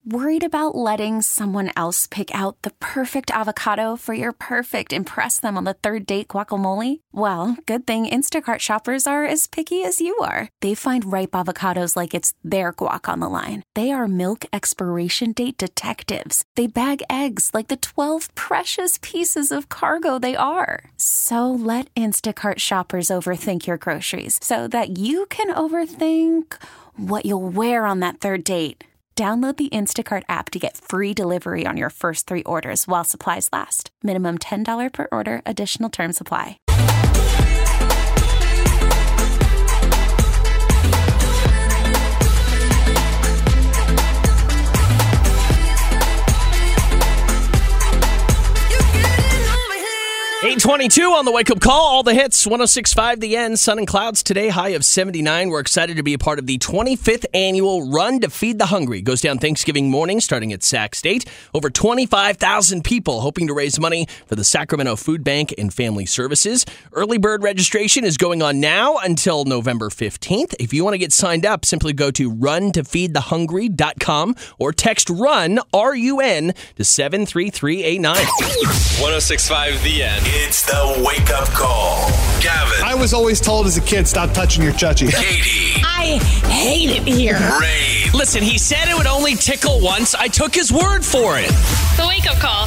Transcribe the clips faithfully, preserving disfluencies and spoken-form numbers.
Worried about letting someone else pick out the perfect avocado for your perfect impress them on the third date guacamole? Well, good thing Instacart shoppers are as picky as you are. They find ripe avocados like it's their guac on the line. They are milk expiration date detectives. They bag eggs like the twelve precious pieces of cargo they are. So let Instacart shoppers overthink your groceries so that you can overthink what you'll wear on that third date. Download the Instacart app to get free delivery on your first three orders while supplies last. Minimum ten dollars per order. Additional terms apply. eight twenty-two on the wake-up call. All the hits, one oh six point five The End. Sun and clouds today, high of seventy-nine. We're excited to be a part of the twenty-fifth annual Run to Feed the Hungry. Goes down Thanksgiving morning, starting at Sac State. Over twenty-five thousand people hoping to raise money for the Sacramento Food Bank and Family Services. Early bird registration is going on now until November fifteenth. If you want to get signed up, simply go to run to feed the hungry dot com or text RUN, R U N, to seven three three eight nine. one oh six point five The End. It's the wake-up call. Gavin. I was always told as a kid, stop touching your chuchie. Katie. I hate it here. Ray. Listen, he said it would only tickle once. I took his word for it. The wake-up call.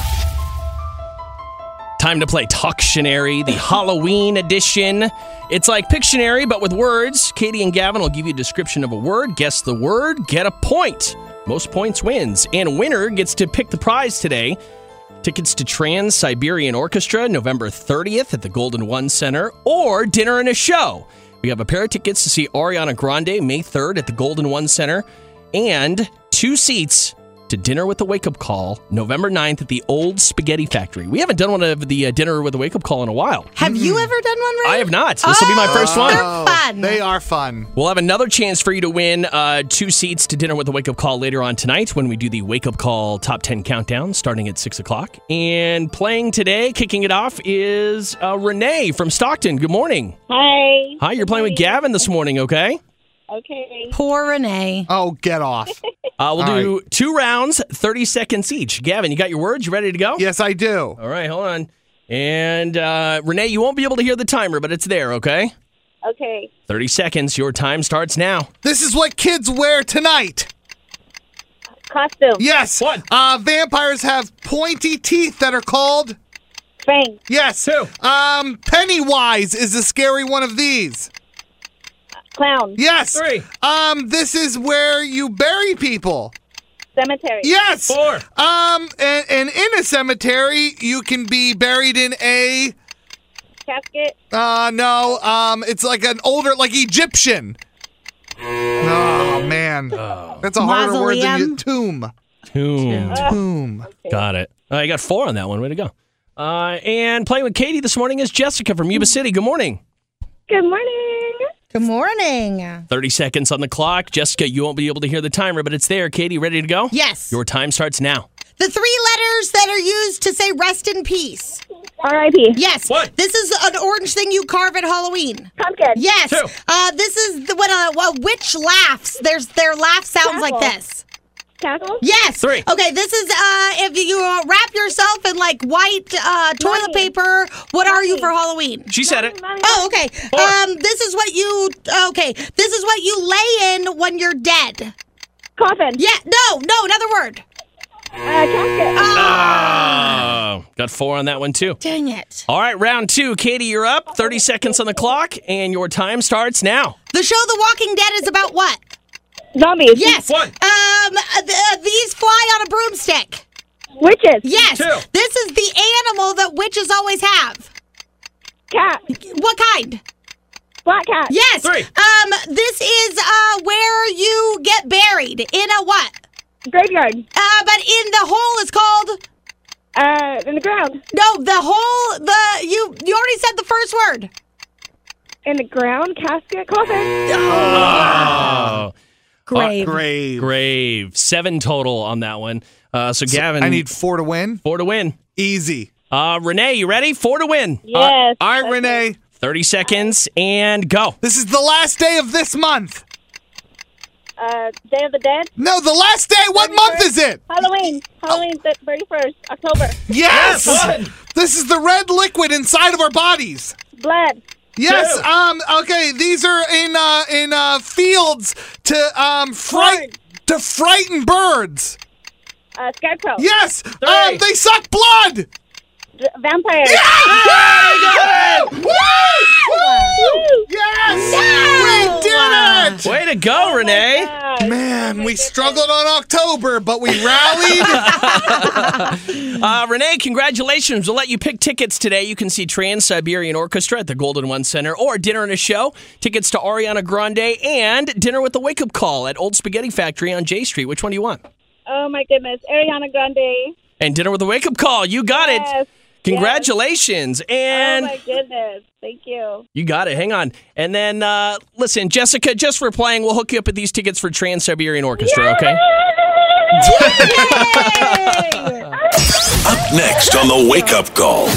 Time to play Talktionary, the Halloween edition. It's like Pictionary, but with words. Katie and Gavin will give you a description of a word. Guess the word, get a point. Most points wins. And a winner gets to pick the prize today. Tickets to Trans-Siberian Orchestra, November thirtieth at the Golden One Center, or dinner and a show. We have a pair of tickets to see Ariana Grande, May third at the Golden One Center, and two seats to Dinner with the Wake-Up Call, November ninth at the Old Spaghetti Factory. We haven't done one of the uh, Dinner with the Wake-Up Call in a while. Have mm-hmm. you ever done one, Ray? I have not. This will be my first one. They're fun. They are fun. We'll have another chance for you to win uh, two seats to Dinner with the Wake-Up Call later on tonight when we do the Wake-Up Call Top ten Countdown starting at six o'clock. And playing today, kicking it off, is uh, Renee from Stockton. Good morning. Hi. Hi, you're playing with Gavin this morning, okay? Okay. Poor Renee. Oh, get off. Uh, we'll All do right. two rounds, thirty seconds each. Gavin, you got your words? You ready to go? Yes, I do. All right, hold on. And uh, Renee, you won't be able to hear the timer, but it's there, okay? Okay. thirty seconds. Your time starts now. This is what kids wear tonight. Costume. Yes. What? Uh, vampires have pointy teeth that are called... Fang. Yes. Two. Um, Pennywise is a scary one of these. Clown. Yes. Three. Um, this is where you bury people. Cemetery. Yes. Four. Um, and, and in a cemetery, you can be buried in a... Casket. Uh, no. Um, it's like an older, like Egyptian. Oh, man. That's a harder word than you. Tomb. Tomb. Tomb. Got it. Uh, you got four on that one. Way to go. Uh, and playing with Katie this morning is Jessica from Yuba City. Good morning. Good morning. Good morning. thirty seconds on the clock. Jessica, you won't be able to hear the timer, but it's there. Katie, ready to go? Yes. Your time starts now. The three letters that are used to say rest in peace. R I P Yes. What? This is an orange thing you carve at Halloween. Pumpkin. Yes. Two. Uh, this is the, when a, a witch laughs. There's their laugh sounds like Cackle. this. Cackle. Yes. Three. Okay, this is uh, if you uh, wrap yourself in like white uh, toilet Money. paper. What are you Money. for Halloween? She said it. Money, money, Oh, okay. Four. Um, this is what you. Okay, this is what you lay in when you're dead. Coffin. Yeah. No. No. Another word. Uh, casket. Oh, got four on that one, too. Dang it. All right, round two. Katie, you're up. thirty seconds on the clock, and your time starts now. The show The Walking Dead is about what? Zombies. Yes. One. Um, uh, th- uh, these fly on a broomstick. Witches. Yes. Two. This is the animal that witches always have. Cat. What kind? Black cat. Yes. Three. Um, this is uh where you get buried in a what? Graveyard. Uh, but in the hole is called. Uh, in the ground. No, the hole. The you you already said the first word. In the ground. Casket. Coffin. Oh. Grave. Grave. Grave. Seven total on that one. Uh, so, Gavin. I need four to win. four to win. Easy. Uh, Renee, you ready? Four to win. Yes. All right, Renee. thirty seconds and go. This is the last day of this month. Uh, Day of the Dead. No, the last day. What month is it? Halloween. Halloween, the thirty-first, October. Yes. Yes! This is the red liquid inside of our bodies. Blood. Yes. Two. Um. Okay. These are in uh in uh fields to um fright to frighten birds. Uh, Scarecrow. Yes. Um. They suck blood. D- vampires. Yeah! Woo! Woo! Yes! We did it! Way to go, Renee. God. Man, we struggled on October, but we rallied. Uh, Renee, congratulations. We'll let you pick tickets today. You can see Trans-Siberian Orchestra at the Golden One Center or Dinner and a Show, tickets to Ariana Grande, and Dinner with the Wake Up Call at Old Spaghetti Factory on J Street. Which one do you want? Oh, my goodness. Ariana Grande. And Dinner with the Wake Up Call. You got Yes. it. Congratulations. And Oh, my goodness. Thank you. you got it. Hang on. And then, uh, listen, Jessica, just for playing, we'll hook you up with these tickets for Trans-Siberian Orchestra, okay? Up next on the Wake Up Call.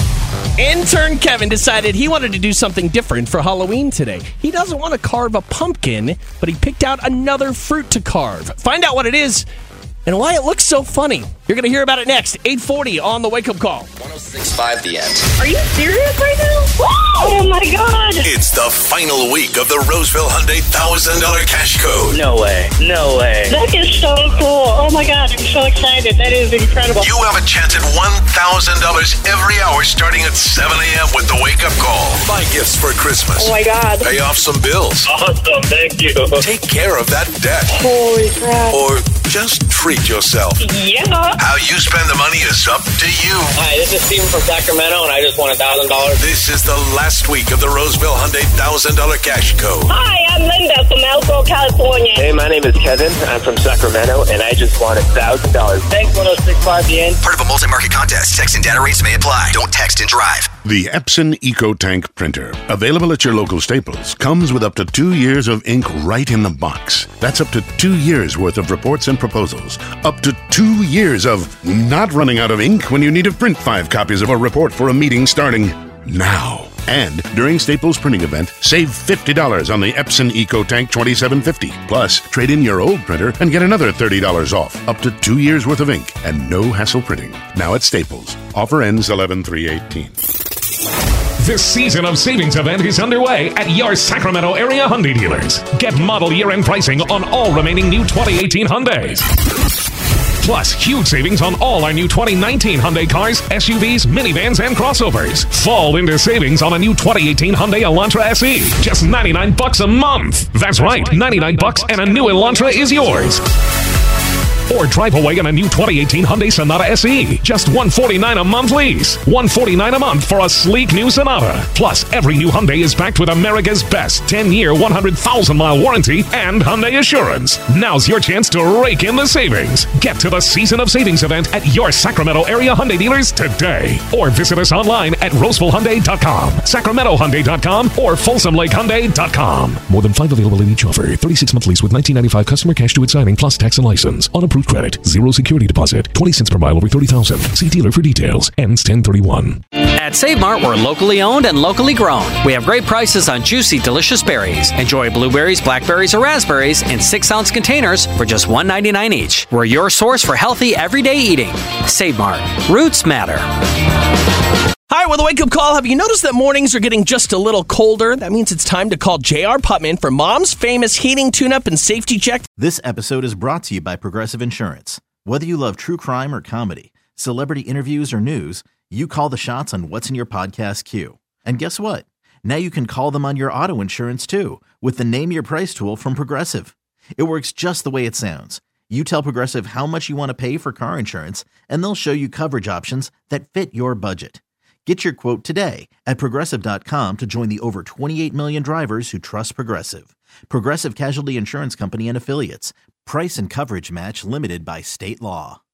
Intern Kevin decided he wanted to do something different for Halloween today. He doesn't want to carve a pumpkin, but he picked out another fruit to carve. Find out what it is and why it looks so funny. You're going to hear about it next, eight forty on the Wake Up Call. one oh six point five The End. Are you serious right now? Oh, my God. It's the final week of the Roseville Hyundai one thousand dollars cash code. No way. No way. That is so cool. Oh, my God. I'm so excited. That is incredible. You have a chance at one thousand dollars every hour starting at seven a.m. with the Wake Up Call. Buy gifts for Christmas. Oh, my God. Pay off some bills. Awesome. Thank you. Take care of that debt. Holy crap. Or just treat yourself. Yeah. How you spend the money is up to you. Hi, this is Steven from Sacramento, and I just won one thousand dollars. This is the last week of the Roseville Hyundai one thousand dollars cash code. Hi, I'm Linda from Elko, California. Hey, my name is Kevin. I'm from Sacramento, and I just won one thousand dollars. Thanks, one oh six point five The End. Part of a multi-market contest. Text and data rates may apply. Don't text and drive. The Epson EcoTank printer, available at your local Staples, comes with up to two years of ink right in the box. That's up to two years worth of reports and proposals. Up to two years of not running out of ink when you need to print five copies of a report for a meeting starting now. And during Staples printing event, save fifty dollars on the Epson EcoTank twenty-seven fifty. Plus, trade in your old printer and get another thirty dollars off. Up to two years worth of ink and no hassle printing. Now at Staples. Offer ends eleven three eighteen. This season of savings event is underway at your Sacramento area Hyundai dealers. Get model year-end pricing on all remaining new twenty eighteen Hyundais. Plus, huge savings on all our new twenty nineteen Hyundai cars, S U Vs, minivans, and crossovers. Fall into savings on a new twenty eighteen Hyundai Elantra S E. Just ninety-nine bucks a month. That's right, ninety-nine bucks and a new Elantra is yours. Or drive away on a new twenty eighteen Hyundai Sonata S E. Just one hundred forty-nine dollars a month lease. one hundred forty-nine dollars a month for a sleek new Sonata. Plus, every new Hyundai is backed with America's best ten-year, one hundred thousand mile warranty and Hyundai Assurance. Now's your chance to rake in the savings. Get to the Season of Savings event at your Sacramento area Hyundai dealers today. Or visit us online at roseville hyundai dot com, sacramento hyundai dot com, or folsom lake hyundai dot com. More than five available in each offer. thirty-six month lease with nineteen ninety-five customer cash to its signing plus tax and license. On approved credit. Zero security deposit. twenty cents per mile over thirty thousand. See dealer for details. Ends ten thirty-one. At Save Mart, we're locally owned and locally grown. We have great prices on juicy, delicious berries. Enjoy blueberries, blackberries, or raspberries in six ounce containers for just one ninety-nine each. We're your source for healthy, everyday eating. Save Mart. Roots matter. Hi, with a wake-up call, have you noticed that mornings are getting just a little colder? That means it's time to call J R. Putman for Mom's famous heating tune-up and safety check. This episode is brought to you by Progressive Insurance. Whether you love true crime or comedy, celebrity interviews or news, you call the shots on what's in your podcast queue. And guess what? Now you can call them on your auto insurance too with the Name Your Price tool from Progressive. It works just the way it sounds. You tell Progressive how much you want to pay for car insurance, and they'll show you coverage options that fit your budget. Get your quote today at progressive dot com to join the over twenty-eight million drivers who trust Progressive. Progressive Casualty Insurance Company and Affiliates. Price and coverage match limited by state law.